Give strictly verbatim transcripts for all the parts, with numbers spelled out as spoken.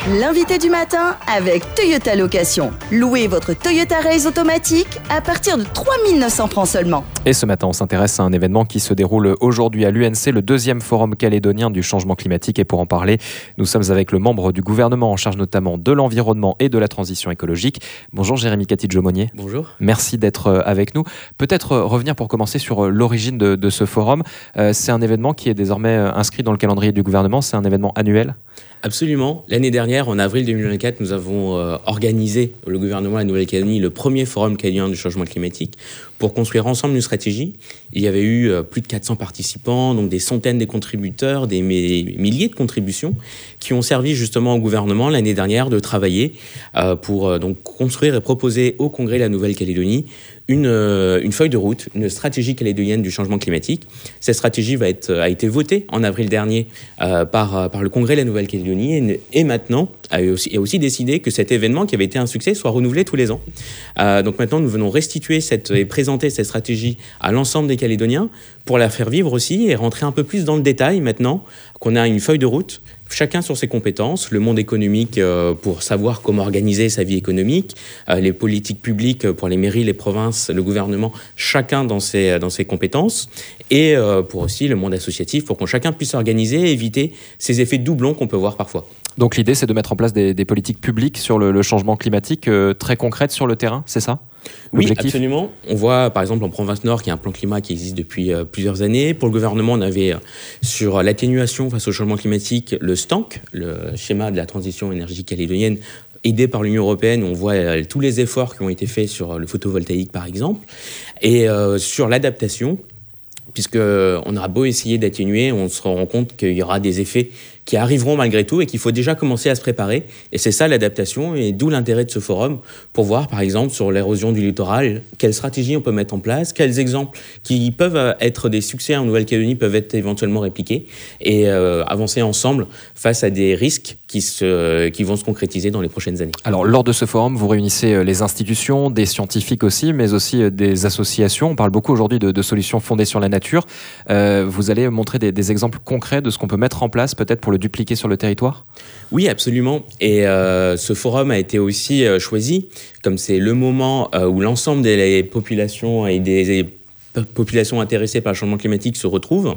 L'invité du matin avec Toyota Location. Louez votre Toyota Race automatique à partir de trois mille neuf cents francs seulement. Et ce matin, on s'intéresse à un événement qui se déroule aujourd'hui à l'U N C, le deuxième forum calédonien du changement climatique. Et pour en parler, nous sommes avec le membre du gouvernement en charge notamment de l'environnement et de la transition écologique. Bonjour Jérémy Catidjo-Monnier. Bonjour. Merci d'être avec nous. Peut-être revenir pour commencer sur l'origine de, de ce forum. Euh, c'est un événement qui est désormais inscrit dans le calendrier du gouvernement. C'est un événement annuel ? Absolument. L'année dernière, en avril deux mille vingt-quatre, nous avons euh, organisé, le gouvernement de la Nouvelle-Calédonie, le premier forum calédonien du changement climatique pour construire ensemble une stratégie. Il y avait eu euh, plus de quatre cents participants, donc des centaines de contributeurs, des mi- milliers de contributions qui ont servi justement au gouvernement l'année dernière de travailler euh, pour euh, donc construire et proposer au Congrès de la Nouvelle-Calédonie une, euh, une feuille de route, une stratégie calédonienne du changement climatique. Cette stratégie va être, a été votée en avril dernier euh, par, par le Congrès de la Nouvelle-Calédonie et, et maintenant a aussi, a aussi décidé que cet événement qui avait été un succès soit renouvelé tous les ans. Euh, donc maintenant, nous venons restituer cette, et présenter cette stratégie à l'ensemble des Calédoniens pour la faire vivre aussi et rentrer un peu plus dans le détail maintenant qu'on a une feuille de route, chacun sur ses compétences, le monde économique euh, pour savoir comment organiser sa vie économique, euh, les politiques publiques pour les mairies, les provinces, le gouvernement, chacun dans ses, dans ses compétences, et euh, pour aussi le monde associatif, pour que chacun puisse s'organiser et éviter ces effets de doublons qu'on peut voir parfois. Donc l'idée, c'est de mettre en place des, des politiques publiques sur le, le changement climatique euh, très concrètes sur le terrain, c'est ça ? Oui, L'objectif ? absolument. On voit par exemple en province Nord qu'il y a un plan climat qui existe depuis euh, plusieurs années. Pour le gouvernement, on avait euh, sur l'atténuation face au changement climatique le S T A N C, le schéma de la transition énergétique calédonienne, aidé par l'Union européenne. On voit euh, tous les efforts qui ont été faits sur le photovoltaïque par exemple. Et euh, sur l'adaptation, puisqu'on aura beau essayer d'atténuer, on se rend compte qu'il y aura des effets qui arriveront malgré tout et qu'il faut déjà commencer à se préparer. Et c'est ça l'adaptation, et d'où l'intérêt de ce forum, pour voir par exemple sur l'érosion du littoral, quelles stratégies on peut mettre en place, quels exemples qui peuvent être des succès en Nouvelle-Calédonie peuvent être éventuellement répliqués, et euh, avancer ensemble face à des risques qui, se, qui vont se concrétiser dans les prochaines années. Alors lors de ce forum, vous réunissez les institutions, des scientifiques aussi, mais aussi des associations. On parle beaucoup aujourd'hui de, de solutions fondées sur la nature. Euh, vous allez montrer des, des exemples concrets de ce qu'on peut mettre en place peut-être pour le dupliquer sur le territoire ? Oui, absolument. Et euh, ce forum a été aussi euh, choisi, comme c'est le moment euh, où l'ensemble des populations et des, des populations intéressées par le changement climatique se retrouvent,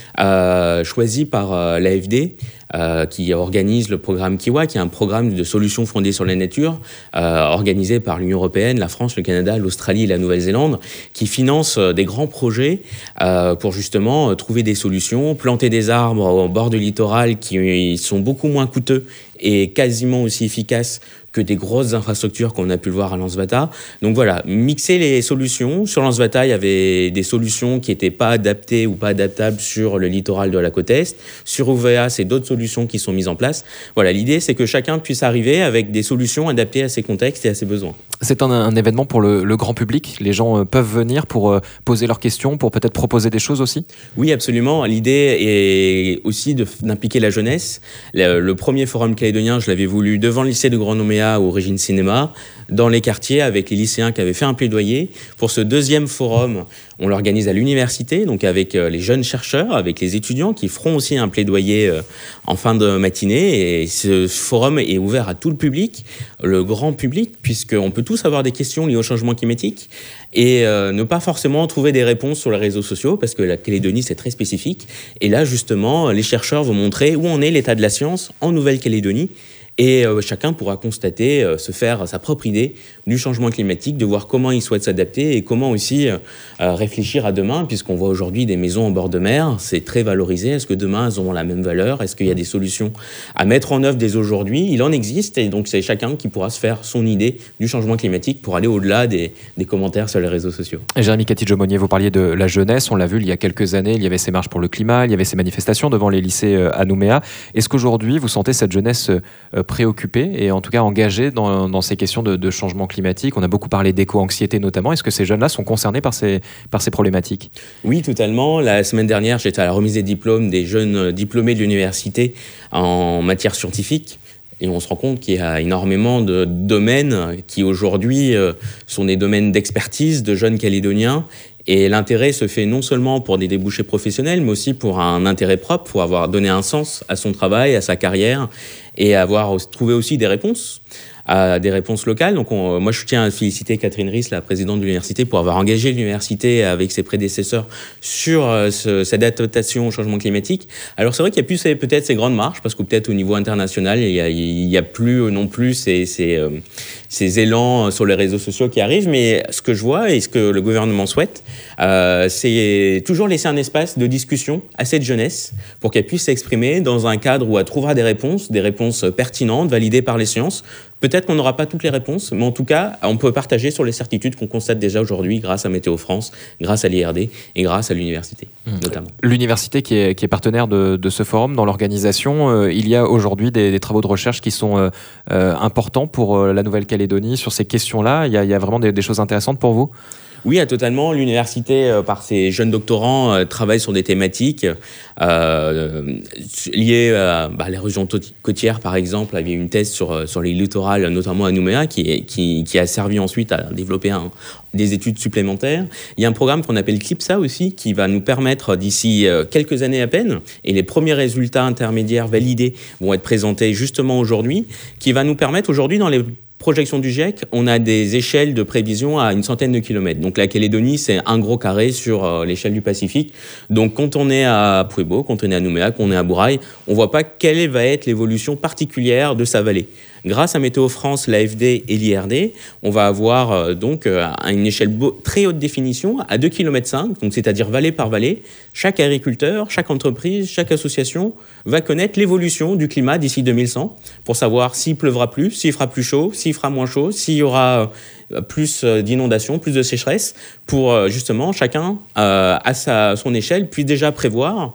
euh, choisi par euh, l'A F D, euh, qui organise le programme Kiwa, qui est un programme de solutions fondées sur la nature, euh, organisé par l'Union européenne, la France, le Canada, l'Australie et la Nouvelle-Zélande, qui finance euh, des grands projets euh, pour justement euh, trouver des solutions, planter des arbres au bord du littoral qui sont beaucoup moins coûteux et quasiment aussi efficaces que des grosses infrastructures qu'on a pu le voir à Lansvata. Donc voilà, mixer les solutions. Sur Lansvata, il y avait des solutions qui n'étaient pas adaptées ou pas adaptables sur le littoral de la côte Est. Sur U V A, c'est d'autres solutions qui sont mises en place. Voilà, l'idée, c'est que chacun puisse arriver avec des solutions adaptées à ses contextes et à ses besoins. C'est un, un événement pour le, le grand public. Les gens euh, peuvent venir pour euh, poser leurs questions, pour peut-être proposer des choses aussi ? Oui, absolument. L'idée est aussi de, d'impliquer la jeunesse. Le, le premier forum calédonien, je l'avais voulu devant le lycée de Grand Nouméa au Régine Cinéma, dans les quartiers avec les lycéens qui avaient fait un plaidoyer. Pour ce deuxième forum, on l'organise à l'université, donc avec les jeunes chercheurs, avec les étudiants qui feront aussi un plaidoyer en fin de matinée. Et ce forum est ouvert à tout le public, le grand public, puisqu'on peut tous avoir des questions liées au changement climatique et euh, ne pas forcément trouver des réponses sur les réseaux sociaux, parce que la Calédonie, c'est très spécifique. Et là, justement, les chercheurs vont montrer où en est l'état de la science en Nouvelle-Calédonie. Et euh, chacun pourra constater, euh, se faire sa propre idée du changement climatique, de voir comment il souhaite s'adapter et comment aussi euh, euh, réfléchir à demain, puisqu'on voit aujourd'hui des maisons en bord de mer, c'est très valorisé. Est-ce que demain, elles auront la même valeur ? Est-ce qu'il y a des solutions à mettre en œuvre dès aujourd'hui ? Il en existe, et donc c'est chacun qui pourra se faire son idée du changement climatique pour aller au-delà des, des commentaires sur les réseaux sociaux. Jérémy Catidjo-Monnier, vous parliez de la jeunesse, on l'a vu il y a quelques années, il y avait ces marches pour le climat, il y avait ces manifestations devant les lycées à Nouméa. Est-ce qu'aujourd'hui, vous sentez cette jeunesse préoccupée et en tout cas engagée dans, dans ces questions de, de changement climatique ? On a beaucoup parlé d'éco-anxiété notamment. Est-ce que ces jeunes-là sont concernés par ces, par ces problématiques ? Oui, totalement. La semaine dernière, j'étais à la remise des diplômes des jeunes diplômés de l'université en matière scientifique. Et on se rend compte qu'il y a énormément de domaines qui aujourd'hui sont des domaines d'expertise de jeunes Calédoniens. Et l'intérêt se fait non seulement pour des débouchés professionnels, mais aussi pour un intérêt propre, pour avoir donné un sens à son travail, à sa carrière. et avoir trouvé aussi des réponses. À des réponses locales. Donc, on, moi, je tiens à féliciter Catherine Riss, la présidente de l'université, pour avoir engagé l'université avec ses prédécesseurs sur euh, ce, cette adaptation au changement climatique. Alors, c'est vrai qu'il n'y a plus ces, peut-être ces grandes marches, parce que peut-être au niveau international, il n'y a, il y a plus non plus ces, ces, euh, ces élans sur les réseaux sociaux qui arrivent. Mais ce que je vois et ce que le gouvernement souhaite, euh, c'est toujours laisser un espace de discussion à cette jeunesse pour qu'elle puisse s'exprimer dans un cadre où elle trouvera des réponses, des réponses pertinentes, validées par les sciences. Peut-être qu'on n'aura pas toutes les réponses, mais en tout cas, on peut partager sur les certitudes qu'on constate déjà aujourd'hui grâce à Météo France, grâce à l'I R D et grâce à l'université, mmh. notamment. L'université qui est, qui est partenaire de, de ce forum dans l'organisation, euh, il y a aujourd'hui des, des travaux de recherche qui sont euh, euh, importants pour euh, la Nouvelle-Calédonie sur ces questions-là. Il y a, il y a vraiment des, des choses intéressantes pour vous ? Oui, totalement. L'université, euh, par ses jeunes doctorants, euh, travaille sur des thématiques euh, liées à bah, les régions côtières, par exemple. Il y a eu une thèse sur, sur les littorales, notamment à Nouméa, qui, qui, qui a servi ensuite à développer un, des études supplémentaires. Il y a un programme qu'on appelle CLIPSA aussi, qui va nous permettre d'ici quelques années à peine, et les premiers résultats intermédiaires validés vont être présentés justement aujourd'hui, qui va nous permettre aujourd'hui dans les projection du GIEC, on a des échelles de prévision à une centaine de kilomètres. Donc la Calédonie, c'est un gros carré sur euh, l'échelle du Pacifique. Donc quand on est à Puebo, quand on est à Nouméa, quand on est à Bourail, on ne voit pas quelle va être l'évolution particulière de sa vallée. Grâce à Météo France, l'A F D et l'I R D, on va avoir euh, donc euh, à une échelle beau, très haute définition, à deux virgule cinq kilomètres, donc c'est-à-dire vallée par vallée. Chaque agriculteur, chaque entreprise, chaque association va connaître l'évolution du climat d'ici deux mille cent pour savoir s'il pleuvra plus, s'il fera plus chaud, s'il fera moins chaud, s'il y aura plus d'inondations, plus de sécheresse, pour justement chacun euh, à sa, son échelle puisse déjà prévoir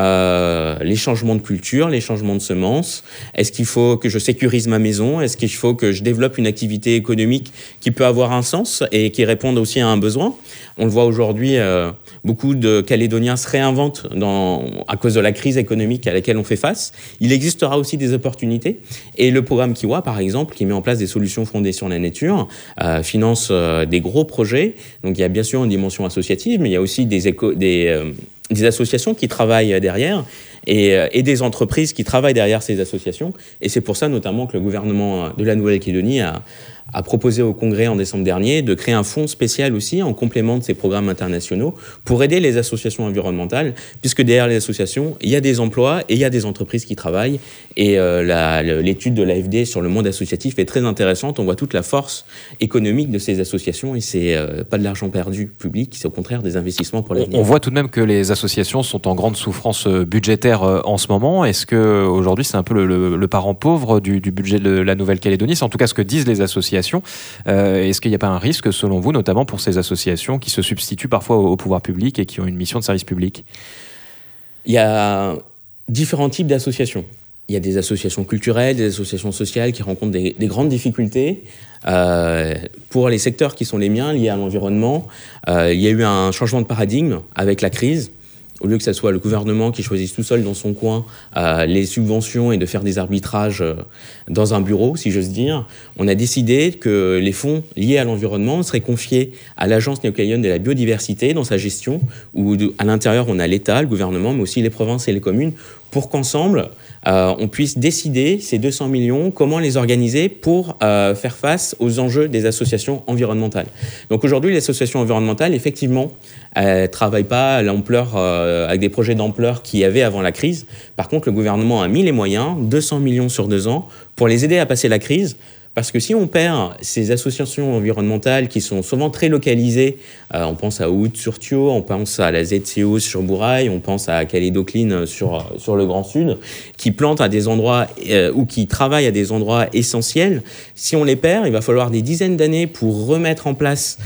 euh, les changements de culture, les changements de semences. Est-ce qu'il faut que je sécurise ma maison? Est-ce qu'il faut que je développe une activité économique qui peut avoir un sens et qui réponde aussi à un besoin? On le voit aujourd'hui, euh, beaucoup de Calédoniens se réinventent dans, à cause de la crise économique à laquelle on fait face. Il existera aussi des opportunités. Et le programme Kiwa, par exemple, qui met en place des solutions fondées sur la nature, euh, finance euh, des gros projets. Donc il y a bien sûr une dimension associative, mais il y a aussi des, éco- des, euh, des associations qui travaillent derrière et, euh, et des entreprises qui travaillent derrière ces associations. Et c'est pour ça notamment que le gouvernement de la Nouvelle-Calédonie a a proposé au Congrès en décembre dernier de créer un fonds spécial aussi en complément de ces programmes internationaux pour aider les associations environnementales, puisque derrière les associations, il y a des emplois et il y a des entreprises qui travaillent. Et euh, la, l'étude de l'A F D sur le monde associatif est très intéressante. On voit toute la force économique de ces associations et c'est euh, pas de l'argent perdu public, c'est au contraire des investissements pour l'avenir. On voit tout de même que les associations sont en grande souffrance budgétaire en ce moment. Est-ce que aujourd'hui c'est un peu le, le, le parent pauvre du, du budget de la Nouvelle-Calédonie? C'est en tout cas ce que disent les associations. Euh, est-ce qu'il n'y a pas un risque, selon vous, notamment pour ces associations qui se substituent parfois au, au pouvoir public et qui ont une mission de service public? Il y a différents types d'associations. Il y a des associations culturelles, des associations sociales qui rencontrent des, des grandes difficultés. Euh, pour les secteurs qui sont les miens, liés à l'environnement, euh, il y a eu un changement de paradigme avec la crise. Au lieu que ce soit le gouvernement qui choisisse tout seul dans son coin euh, les subventions et de faire des arbitrages euh, dans un bureau, si j'ose dire, on a décidé que les fonds liés à l'environnement seraient confiés à l'Agence néo-calédonienne de la biodiversité dans sa gestion, où à l'intérieur on a l'État, le gouvernement, mais aussi les provinces et les communes, pour qu'ensemble, euh, on puisse décider ces deux cents millions, comment les organiser pour euh, faire face aux enjeux des associations environnementales. Donc aujourd'hui, les associations environnementales, effectivement, elles ne travaillent pas à l'ampleur, euh, avec des projets d'ampleur qu'il y avait avant la crise. Par contre, le gouvernement a mis les moyens, deux cents millions sur deux ans, pour les aider à passer la crise. Parce que si on perd ces associations environnementales qui sont souvent très localisées, euh, on pense à Oud-sur-Thio, on pense à la Z C O sur Bourail, on pense à Calédocline sur, sur le Grand Sud, qui plantent à des endroits euh, ou qui travaillent à des endroits essentiels. Si on les perd, il va falloir des dizaines d'années pour remettre en place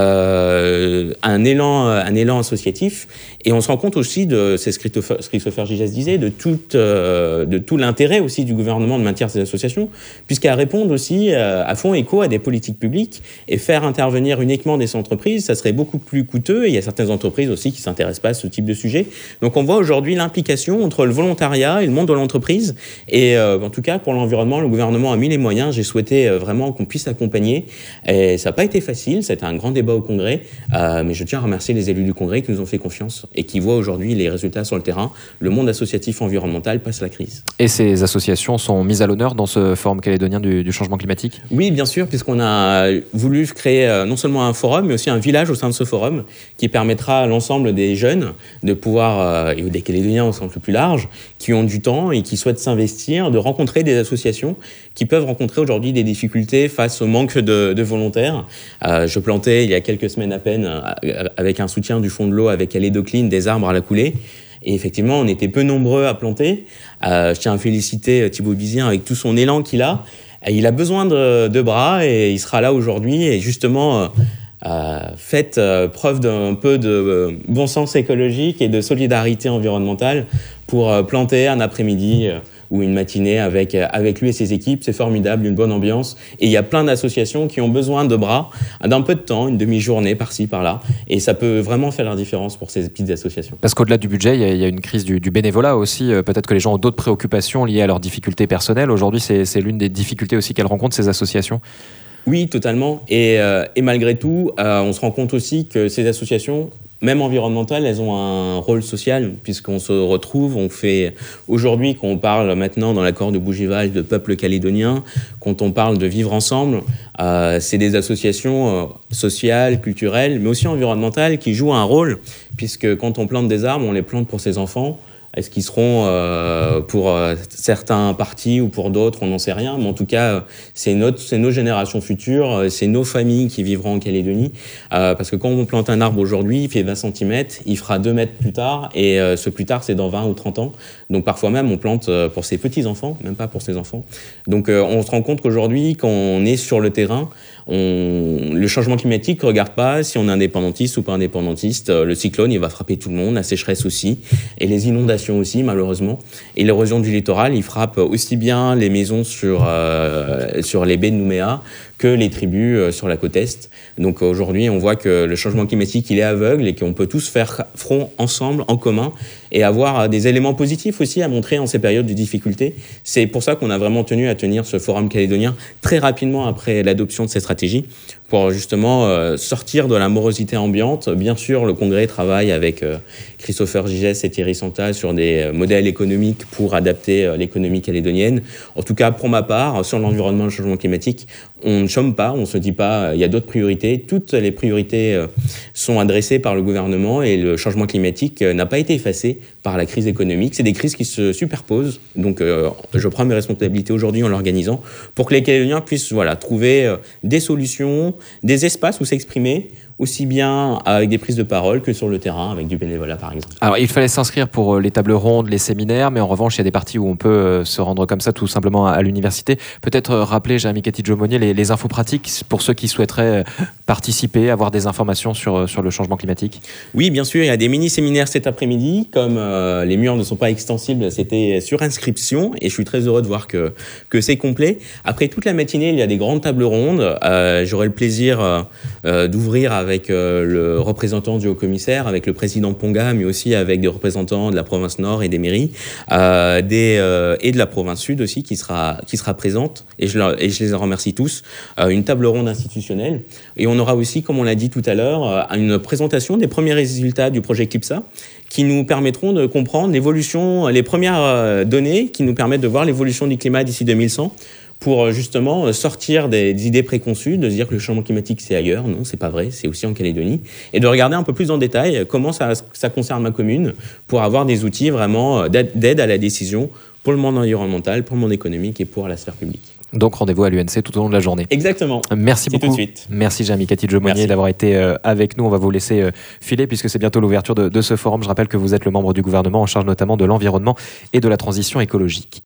euh, un, élan, un élan associatif. Et on se rend compte aussi, de, c'est ce que Christopher Gigès disait, de tout, euh, de tout l'intérêt aussi du gouvernement de maintenir ces associations, puisqu'elles répondent aussi aussi euh, à fond écho à des politiques publiques, et faire intervenir uniquement des entreprises, ça serait beaucoup plus coûteux, et il y a certaines entreprises aussi qui ne s'intéressent pas à ce type de sujet. Donc on voit aujourd'hui l'implication entre le volontariat et le monde de l'entreprise, et euh, en tout cas pour l'environnement, le gouvernement a mis les moyens. J'ai souhaité euh, vraiment qu'on puisse accompagner, et ça n'a pas été facile, c'était un grand débat au Congrès, euh, mais je tiens à remercier les élus du Congrès qui nous ont fait confiance et qui voient aujourd'hui les résultats sur le terrain. Le monde associatif environnemental passe la crise. Et ces associations sont mises à l'honneur dans ce forum calédonien du, du changement climatique ? Oui, bien sûr, puisqu'on a voulu créer euh, non seulement un forum, mais aussi un village au sein de ce forum qui permettra à l'ensemble des jeunes de pouvoir, euh, et des Calédoniens au sens le plus large, qui ont du temps et qui souhaitent s'investir, de rencontrer des associations qui peuvent rencontrer aujourd'hui des difficultés face au manque de, de volontaires. Euh, je plantais il y a quelques semaines à peine, euh, avec un soutien du Fonds de l'eau avec Alédocline, des arbres à la coulée. Et effectivement, on était peu nombreux à planter. Euh, je tiens à féliciter Thibaut Bizien avec tout son élan qu'il a. Il a besoin de, de bras et il sera là aujourd'hui. Et justement, euh, euh, faites euh, preuve d'un peu de euh, bon sens écologique et de solidarité environnementale pour euh, planter un après-midi euh, ou une matinée avec, euh, avec lui et ses équipes. C'est formidable, une bonne ambiance. Et il y a plein d'associations qui ont besoin de bras, d'un peu de temps, une demi-journée par-ci, par-là. Et ça peut vraiment faire la différence pour ces petites associations. Parce qu'au-delà du budget, il y a, il y a une crise du, du bénévolat aussi. Euh, peut-être que les gens ont d'autres préoccupations liées à leurs difficultés personnelles. Aujourd'hui, c'est, c'est l'une des difficultés aussi qu'elles rencontrent, ces associations. Oui, totalement. Et, euh, et malgré tout, euh, on se rend compte aussi que ces associations, même environnementales, elles ont un rôle social, puisqu'on se retrouve, on fait aujourd'hui, quand on parle maintenant dans l'accord de Bougival de peuple calédonien, quand on parle de vivre ensemble, euh, c'est des associations euh, sociales, culturelles, mais aussi environnementales qui jouent un rôle, puisque quand on plante des arbres, on les plante pour ses enfants. Est-ce qu'ils seront euh, pour euh, certains partis ou pour d'autres, on n'en sait rien. Mais en tout cas, c'est, notre, c'est nos générations futures, c'est nos familles qui vivront en Calédonie. Euh, parce que quand on plante un arbre aujourd'hui, il fait vingt centimètres, il fera deux mètres plus tard. Et euh, ce plus tard, c'est dans vingt ou trente ans. Donc parfois même, on plante pour ses petits-enfants, même pas pour ses enfants. Donc euh, on se rend compte qu'aujourd'hui, quand on est sur le terrain, on... le changement climatique ne regarde pas si on est indépendantiste ou pas indépendantiste. Le cyclone, il va frapper tout le monde, la sécheresse aussi, et les inondations aussi, malheureusement. Et l'érosion du littoral, il frappe aussi bien les maisons sur, euh, sur les baies de Nouméa que les tribus euh, sur la côte Est. Donc aujourd'hui, on voit que le changement climatique, il est aveugle et qu'on peut tous faire front ensemble, en commun, et avoir des éléments positifs aussi à montrer en ces périodes de difficultés. C'est pour ça qu'on a vraiment tenu à tenir ce forum calédonien très rapidement après l'adoption de ces stratégies, pour justement euh, sortir de la morosité ambiante. Bien sûr, le Congrès travaille avec euh, Christopher Gigès et Thierry Santal sur des euh, modèles économiques pour adapter euh, l'économie calédonienne. En tout cas, pour ma part, sur l'environnement et le changement climatique, on ne chôme pas, on ne se dit pas, il y a d'autres priorités. Toutes les priorités euh, sont adressées par le gouvernement et le changement climatique euh, n'a pas été effacé par la crise économique. C'est des crises qui se superposent. Donc, euh, je prends mes responsabilités aujourd'hui en l'organisant pour que les Calédoniens puissent voilà, trouver euh, des solutions, des espaces où s'exprimer, aussi bien avec des prises de parole que sur le terrain, avec du bénévolat par exemple. Alors il fallait s'inscrire pour les tables rondes, les séminaires, mais en revanche il y a des parties où on peut se rendre comme ça tout simplement à l'université. Peut-être rappeler, Jérémy Catidjo-Monnier, les, les infos pratiques pour ceux qui souhaiteraient participer, avoir des informations sur, sur le changement climatique. Oui, bien sûr, il y a des mini-séminaires cet après-midi. Comme euh, les murs ne sont pas extensibles, c'était sur inscription et je suis très heureux de voir que, que c'est complet. Après toute la matinée, il y a des grandes tables rondes. Euh, j'aurai le plaisir euh, d'ouvrir avec avec euh, le représentant du haut-commissaire, avec le président Ponga, mais aussi avec des représentants de la province Nord et des mairies, euh, des, euh, et de la province Sud aussi, qui sera, qui sera présente, et je, leur, et je les en remercie tous, euh, une table ronde institutionnelle. Et on aura aussi, comme on l'a dit tout à l'heure, euh, une présentation des premiers résultats du projet CLIPSA, qui nous permettront de comprendre l'évolution, les premières euh, données qui nous permettent de voir l'évolution du climat d'ici deux mille cent, pour justement sortir des, des idées préconçues, de se dire que le changement climatique c'est ailleurs. Non, c'est pas vrai, c'est aussi en Calédonie. Et de regarder un peu plus en détail comment ça, ça concerne ma commune, pour avoir des outils vraiment d'aide, d'aide à la décision pour le monde environnemental, pour le monde économique et pour la sphère publique. Donc rendez-vous à l'U N C tout au long de la journée. Exactement. Merci c'est beaucoup. Tout de suite. Merci Jérémy Catidjo-Monnier d'avoir été euh, avec nous. On va vous laisser euh, filer puisque c'est bientôt l'ouverture de, de ce forum. Je rappelle que vous êtes le membre du gouvernement en charge notamment de l'environnement et de la transition écologique.